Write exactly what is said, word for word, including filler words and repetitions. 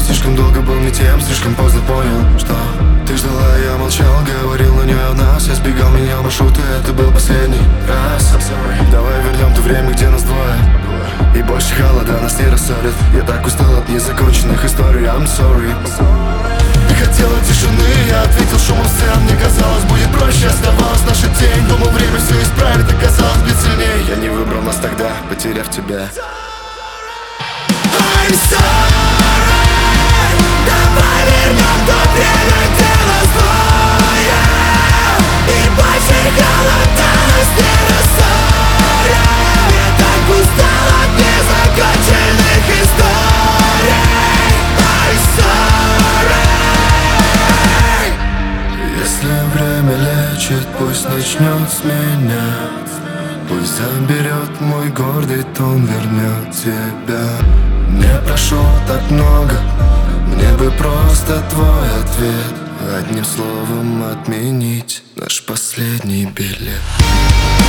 слишком долго был не тем, слишком поздно понял, что ты ждала, я молчал, говорил на нее о нас. Я сбегал, менял маршруты, это был последний раз. Давай вернем то время, где нас двое, и больше холода нас не рассорит. Я так устал от незаконченных историй. I'm sorry. Ты хотела тишины, я ответил шумом сцен. Мне казалось, будет проще, оставалась наша тень. Думал, время все исправит, оказалось, бить сильней. Я не выбрал нас тогда, потеряв тебя. I'm sorry. Давай вернем то время, где нас двое, и больше холода нас не рассорит. Я так устал от незаконченных историй. I'm sorry. Если время лечит, пусть начнет с меня. Пусть заберет мой гордый тон, вернет тебя. Не прошу так много, мне бы просто твой ответ. Одним словом отменить наш последний билет.